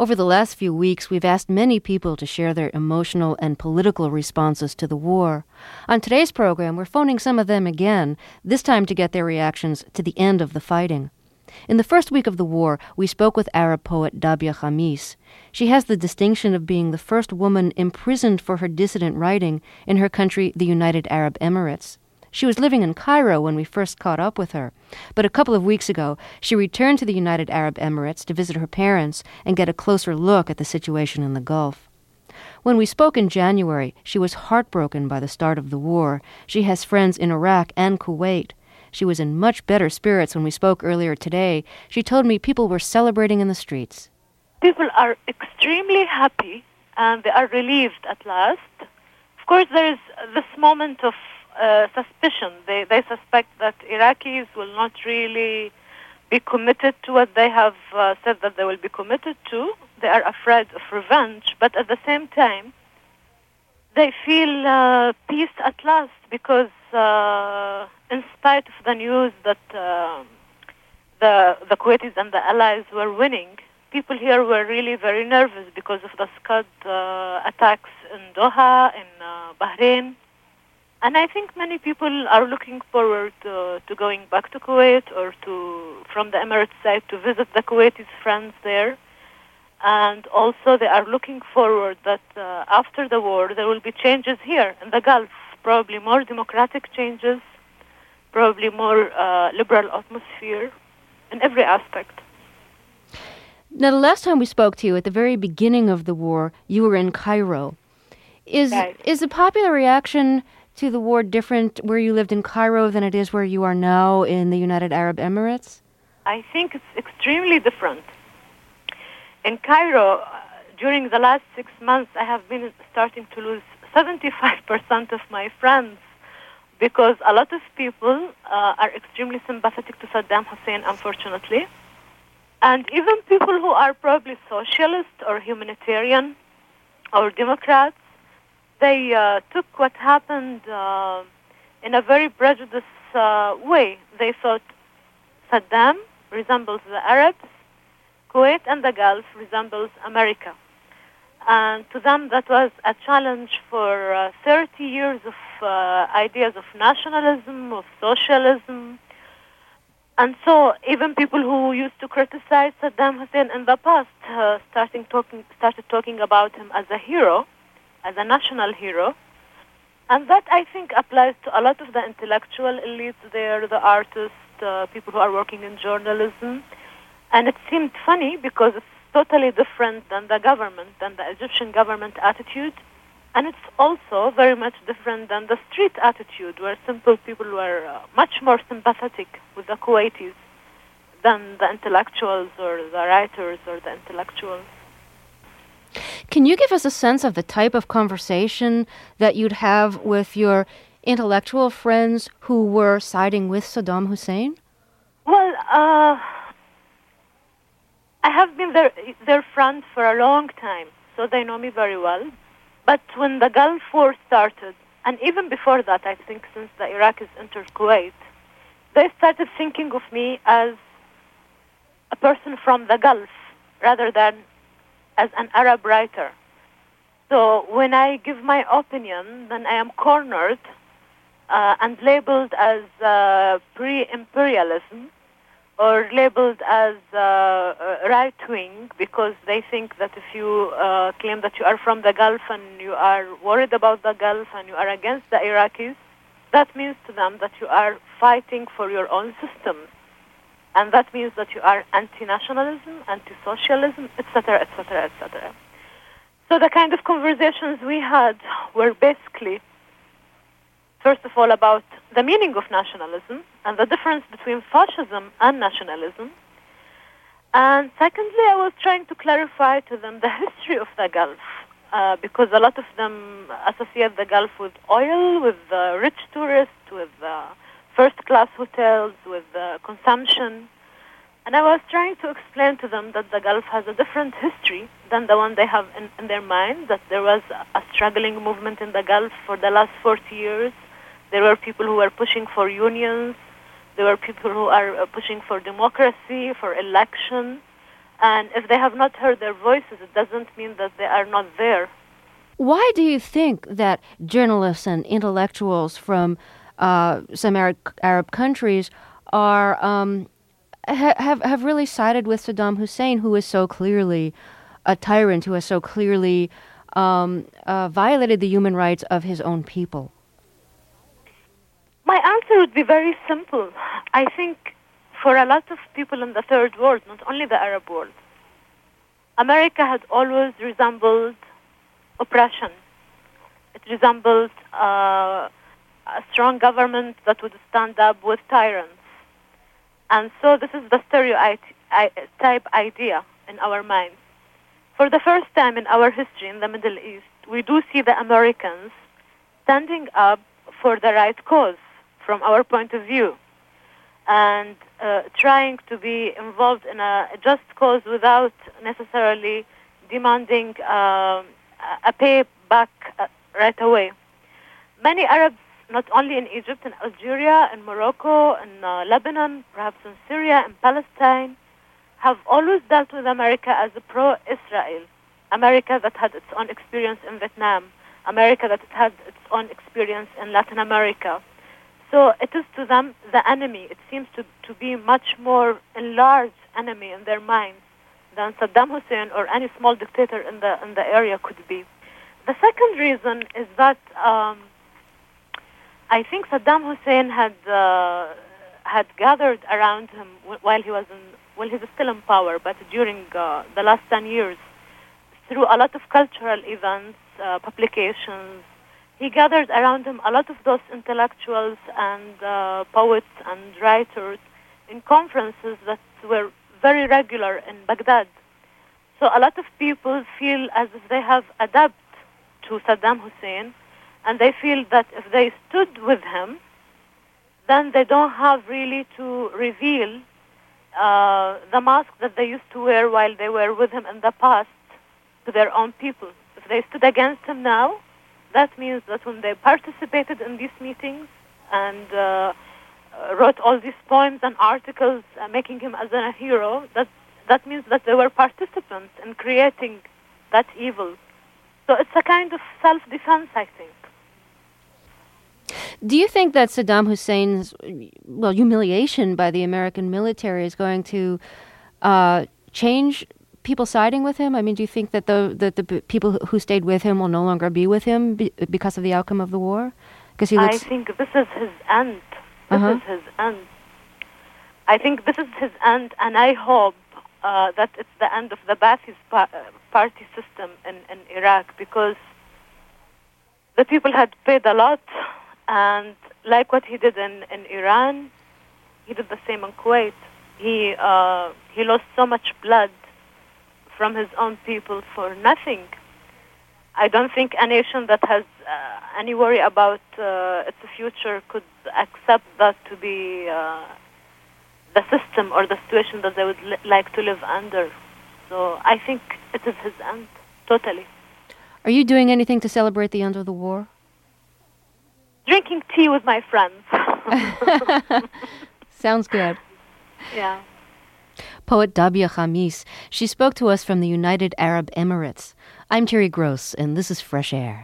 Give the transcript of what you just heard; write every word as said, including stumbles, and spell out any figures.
Over the last few weeks, we've asked many people to share their emotional and political responses to the war. On today's program, we're phoning some of them again, this time to get their reactions to the end of the fighting. In the first week of the war, we spoke with Arab poet Dabia Khamis. She has the distinction of being the first woman imprisoned for her dissident writing in her country, the United Arab Emirates. She was living in Cairo when we first caught up with her, but a couple of weeks ago, she returned to the United Arab Emirates to visit her parents and get a closer look at the situation in the Gulf. When we spoke in January, she was heartbroken by the start of the war. She has friends in Iraq and Kuwait. She was in much better spirits when we spoke earlier today. She told me people were celebrating in the streets. People are extremely happy and they are relieved at last. Of course, there is this moment of uh, suspicion. They, they suspect that Iraqis will not really be committed to what they have uh, said that they will be committed to. They are afraid of revenge, but at the same time, they feel uh, peace at last because uh, in spite of the news that uh, the the Kuwaitis and the allies were winning, people here were really very nervous because of the Scud uh, attacks in Doha, in uh, Bahrain. And I think many people are looking forward uh, to going back to Kuwait or to, from the Emirates side, to visit the Kuwaitis' friends there. And also they are looking forward that uh, after the war there will be changes here in the Gulf, probably more democratic changes, probably more uh, liberal atmosphere in every aspect. Now, the last time we spoke to you, at the very beginning of the war, you were in Cairo. Is Right. is the popular reaction to the war different where you lived in Cairo than it is where you are now in the United Arab Emirates? I think it's extremely different. In Cairo, uh, during the last six months, I have been starting to lose seventy-five percent of my friends because a lot of people uh, are extremely sympathetic to Saddam Hussein, unfortunately. And even people who are probably socialist or humanitarian or Democrats, they uh, took what happened uh, in a very prejudiced uh, way. They thought Saddam resembles the Arabs, Kuwait and the Gulf resembles America. And to them, that was a challenge for uh, thirty years of uh, ideas of nationalism, of socialism. And so even people who used to criticize Saddam Hussein in the past uh, starting talking, started talking about him as a hero, as a national hero. And that, I think, applies to a lot of the intellectual elites there, the artists, uh, people who are working in journalism. And it seemed funny because it's totally different than the government, than the Egyptian government attitude. And it's also very much different than the street attitude, where simple people were uh, much more sympathetic with the Kuwaitis than the intellectuals or the writers or the intellectuals. Can you give us a sense of the type of conversation that you'd have with your intellectual friends who were siding with Saddam Hussein? Well, uh, I have been their, their friend for a long time, so they know me very well. But when the Gulf War started, and even before that, I think since the Iraqis entered Kuwait, they started thinking of me as a person from the Gulf rather than as an Arab writer. So when I give my opinion, then I am cornered uh, and labeled as uh, pre-imperialism or labeled as uh, uh, right-wing because they think that if you uh, claim that you are from the Gulf and you are worried about the Gulf and you are against the Iraqis, that means to them that you are fighting for your own system. And that means that you are anti-nationalism, anti-socialism, et cetera, et cetera, et cetera. So the kind of conversations we had were basically, first of all, about the meaning of nationalism and the difference between fascism and nationalism. And secondly, I was trying to clarify to them the history of the Gulf, uh, because a lot of them associate the Gulf with oil, with uh, rich tourists, with uh, first-class hotels, with uh, consumption. And I was trying to explain to them that the Gulf has a different history than the one they have in, in their mind, that there was a struggling movement in the Gulf for the last forty years. There were people who were pushing for unions. There were people who are uh, pushing for democracy, for election. And if they have not heard their voices, it doesn't mean that they are not there. Why do you think that journalists and intellectuals from uh, some Arab, Arab countries are um, ha- have have really sided with Saddam Hussein, who is so clearly a tyrant, who has so clearly um, uh, violated the human rights of his own people? My answer would be very simple. I think for a lot of people in the third world, not only the Arab world, America had always resembled oppression. It resembled uh, a strong government that would stand up with tyrants. And so this is the stereotype idea in our minds. For the first time in our history in the Middle East, we do see the Americans standing up for the right cause from our point of view, and uh, trying to be involved in a just cause without necessarily demanding uh, a payback uh, right away. Many Arabs, not only in Egypt, in Algeria, in Morocco, in uh, Lebanon, perhaps in Syria, in Palestine, have always dealt with America as a pro-Israel. America that had its own experience in Vietnam. America that had its own experience in Latin America. So it is to them the enemy. It seems to, to be much more enlarged enemy in their minds than Saddam Hussein or any small dictator in the in the area could be. The second reason is that um, I think Saddam Hussein had uh, had gathered around him while he was in well he was still in power, but during uh, the last ten years, through a lot of cultural events, uh, publications. He gathered around him a lot of those intellectuals and uh, poets and writers in conferences that were very regular in Baghdad. So a lot of people feel as if they have adapted to Saddam Hussein, and they feel that if they stood with him, then they don't have really to reveal uh, the mask that they used to wear while they were with him in the past to their own people. If they stood against him now, that means that when they participated in these meetings and uh, uh, wrote all these poems and articles uh, making him as a hero, that that means that they were participants in creating that evil. So it's a kind of self-defense, I think. Do you think that Saddam Hussein's, well, humiliation by the American military is going to uh, change people siding with him? I mean, do you think that the that the people who stayed with him will no longer be with him be, because of the outcome of the war? Because he looks. I think this is his end. This uh-huh. is his end. I think this is his end, and I hope uh, that it's the end of the Ba'athist pa- party system in, in Iraq, because the people had paid a lot, and like what he did in, in Iran, he did the same in Kuwait. He uh, he lost so much blood from his own people for nothing. I don't think a nation that has uh, any worry about uh, its future could accept that to be uh, the system or the situation that they would li- like to live under. So I think it is his end, totally. Are you doing anything to celebrate the end of the war? Drinking tea with my friends. Sounds good. Yeah. Poet Dabia Khamis. She spoke to us from the United Arab Emirates. I'm Terry Gross, and this is Fresh Air.